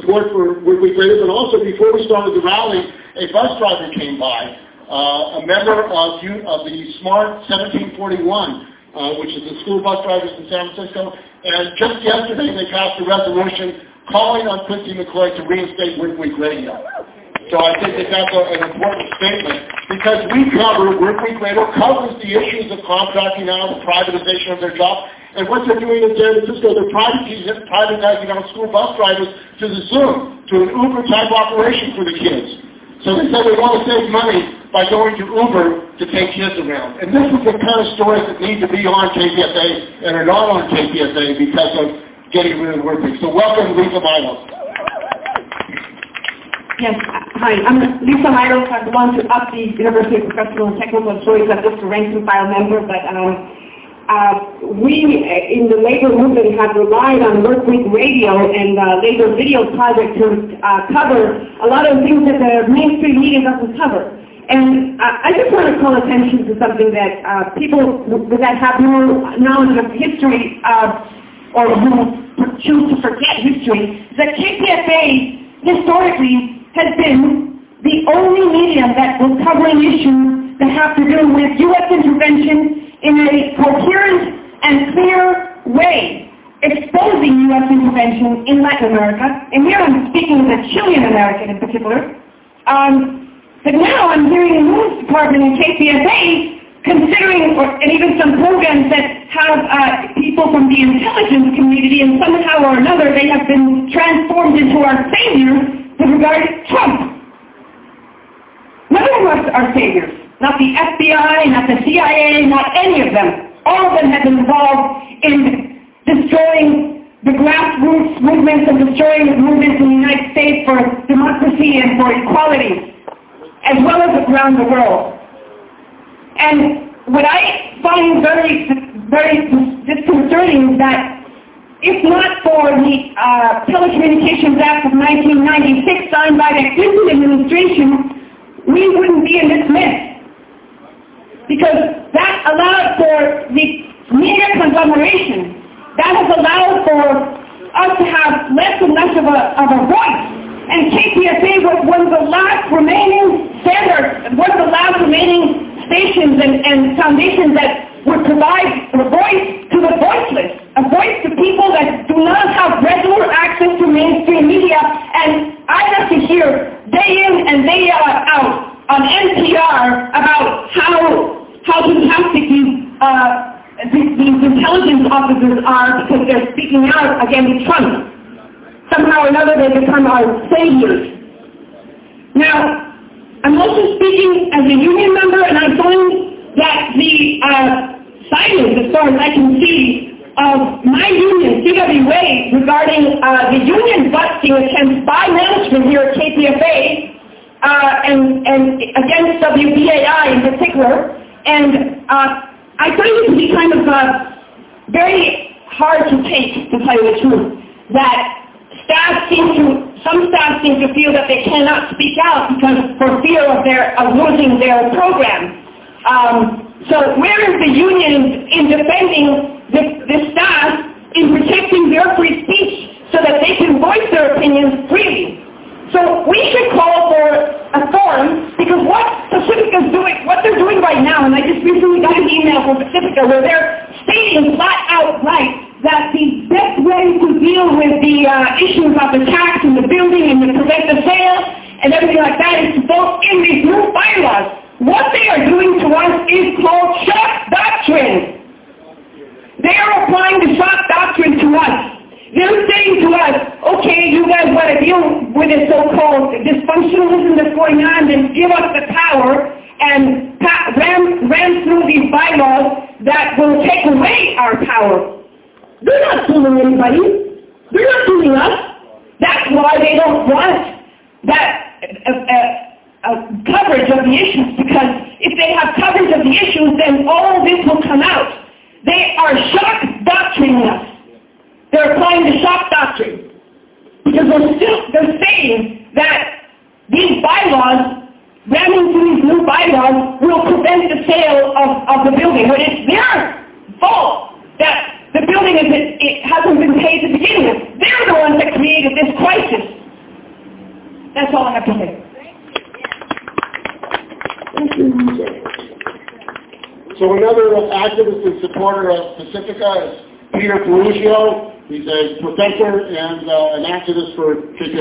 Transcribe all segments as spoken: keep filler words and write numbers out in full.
support for Work Week Radio, but also before we started the rally, a bus driver came by, uh, a member of, you, of the SMART seventeen forty-one, uh, which is the school bus drivers in San Francisco, and just yesterday they passed a resolution calling on Quincy McCoy to reinstate Work Week Radio. So I think that that's a, an important statement because we cover, Work Week Radio covers the issues of contracting out, the privatization of their jobs, and what they're doing in San Francisco, they're privatizing out school bus drivers to the Zoom, to an Uber-type operation for the kids. So they said they want to save money by going to Uber to take kids around. And this is the kind of stories that need to be on K P F A and are not on K P F A because of getting rid of Work Week. So welcome, Lisa Milo. Yes, hi, I'm Lisa Milo. I belong to U P the University of Professional and Technical Employees. I'm just a rank and file member, but um, uh, we in the labor movement have relied on Work Week Radio and uh, Labor Video Project to uh, cover a lot of things that the mainstream media doesn't cover. And uh, I just want to call attention to something that uh, people that have no knowledge of history uh, or who choose to forget history, that K P F A historically has been the only medium that was covering issues that have to do with U S intervention in a coherent and clear way, exposing U S intervention in Latin America, and here I'm speaking as a Chilean American in particular. Um, but now I'm hearing the news department in K P F A considering, or, and even some programs that have uh, people from the intelligence community, and somehow or another they have been transformed into our saviors with regard to Trump. None of us are saviors. Not the F B I, not the C I A, not any of them. All of them have been involved in destroying the grassroots movements and destroying the movements in the United States for democracy and for equality, as well as around the world. And what I find very, very disconcerting is that if not for the uh, Telecommunications Act of nineteen ninety-six signed by the Clinton administration, we wouldn't be in this mess. Because that allowed for the media conglomeration. That has allowed for us to have less and less of a, of a voice. And K P F A was one of the last remaining standards, one of the last remaining stations and, and foundations that would provide a voice to the voiceless, a voice to people that do not have regular access to mainstream media. And I have to hear day in and day out on N P R about how how fantastic these, uh, these, these intelligence officers are because they're speaking out against Trump. Somehow or another they become our saviors. Now, I'm also speaking as a union member, and I find that the uh, silence, as far as I can see, of my union, C W A, regarding uh, the union busting attempts by management here at K P F A uh, and, and against W B A I in particular, and uh, I find it to be kind of uh, very hard to take, to tell you the truth, that staff seem to, some staff seem to feel that they cannot speak out because for fear of their of losing their program. Um, so where is the union in defending the, the staff in protecting their free speech so that they can voice their opinions freely? So we should call for a forum because what Pacifica is doing, what they're doing right now, and I just recently got an email from Pacifica where they're stating flat out right that the best way to deal with the uh, issues of the tax and the building and the prevent the sale and everything like that is to vote in these new bylaws. What they are doing to us is called shock doctrine. They are applying the shock doctrine to us. They're saying to us, okay, you guys want to deal with this so-called dysfunctionalism that's going on, then give us the power and pa- ram, ram through these bylaws that will take away our power. They're not fooling anybody. They're not fooling us. That's why they don't want that uh, uh, uh, coverage of the issues, because if they have coverage of the issues, then all this will come out. They are shock doctrining us. They're applying the shock doctrine because they're still they're saying that these bylaws, ramming through these new bylaws, will prevent the sale of, of the building. But it's their fault that the building is it hasn't been paid to begin with. They're the ones that created this crisis. That's all I have to say. Thank you. So another activist and supporter of Pacifica is Peter Perugio. He's a professor and uh, an activist for K P F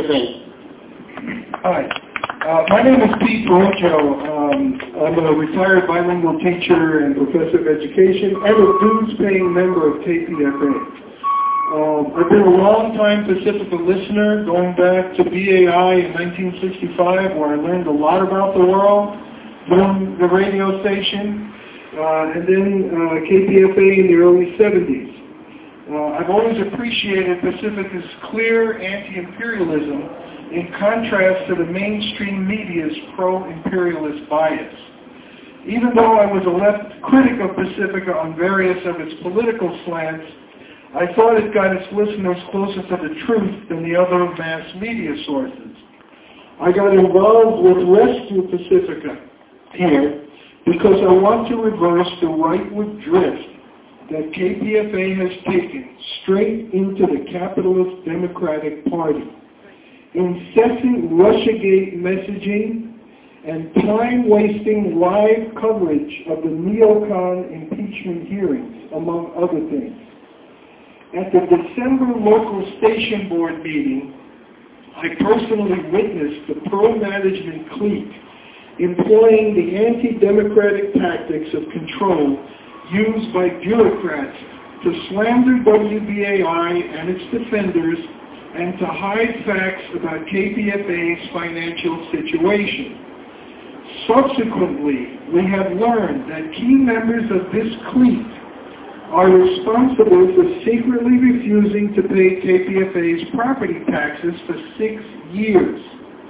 A. Hi. Uh, my name is Pete Perugio. Um, I'm a retired bilingual teacher and professor of education and a dues-paying member of K P F A. Um, I've been a long-time Pacifica listener, going back to B A I in nineteen sixty-five, where I learned a lot about the world from the radio station, uh, and then uh, K P F A in the early seventies. Uh, I've always appreciated Pacifica's clear anti-imperialism in contrast to the mainstream media's pro-imperialist bias. Even though I was a left critic of Pacifica on various of its political slants, I thought it got its listeners closer to the truth than the other mass media sources. I got involved with Rescue Pacifica here because I want to reverse the rightward drift that K P F A has taken straight into the capitalist Democratic Party. Incessant Russiagate messaging and time-wasting live coverage of the neocon impeachment hearings, among other things. At the December local station board meeting, I personally witnessed the pro-management clique employing the anti-democratic tactics of control used by bureaucrats to slander W B A I and its defenders and to hide facts about K P F A's financial situation. Subsequently, we have learned that key members of this clique are responsible for secretly refusing to pay K P F A's property taxes for six years,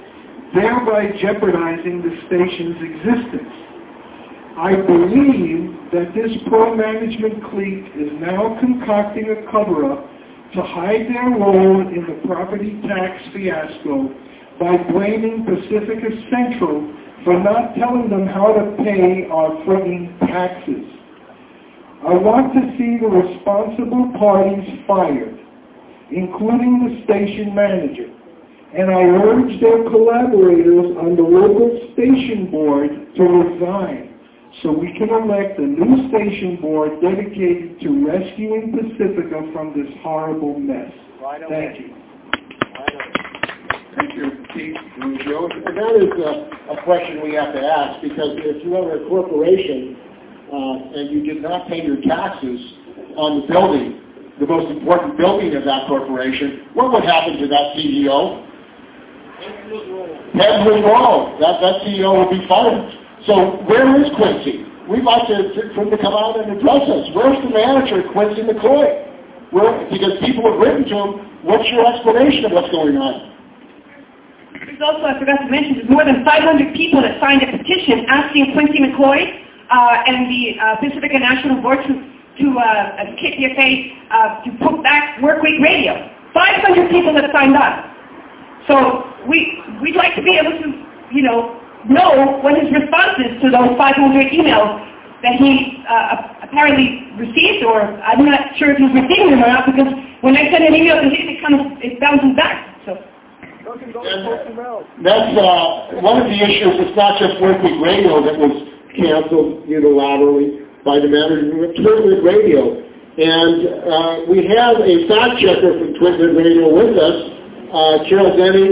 thereby jeopardizing the station's existence. I believe that this pro-management clique is now concocting a cover-up to hide their role in the property tax fiasco by blaming Pacifica Central for not telling them how to pay our frigging taxes. I want to see the responsible parties fired, including the station manager, and I urge their collaborators on the local station board to resign so we can elect a new station board dedicated to rescuing Pacifica from this horrible mess. Right. Thank you. Thank you, Pete Perugio. And that is a, a question we have to ask, because if you are a corporation uh, and you did not pay your taxes on the building, the most important building of that corporation, what would happen to that C E O? Head would roll. That, that C E O would be fired. So where is Quincy? We'd like to, for him to come out and address us. Where's the manager, Quincy McCoy? Where, because people have written to him, what's your explanation of what's going on? There's also, I forgot to mention, there's more than five hundred people that signed a petition asking Quincy McCoy uh, and the uh, Pacifica National Board to, to uh, K P F A uh, to put back Workweek Radio. five hundred people that signed up. So we, we'd like to be able to, you know, know what his response is to those five hundred emails that he uh, apparently received, or I'm not sure if he's receiving them or not, because when I send an email to him, it kind of it bounces back. So. And that's uh, one of the issues. It's not just Workweek Radio that was canceled unilaterally by the manager. Twitwood Radio, and uh, we have a fact checker from Twitwood Radio with us, uh, Carol Denny.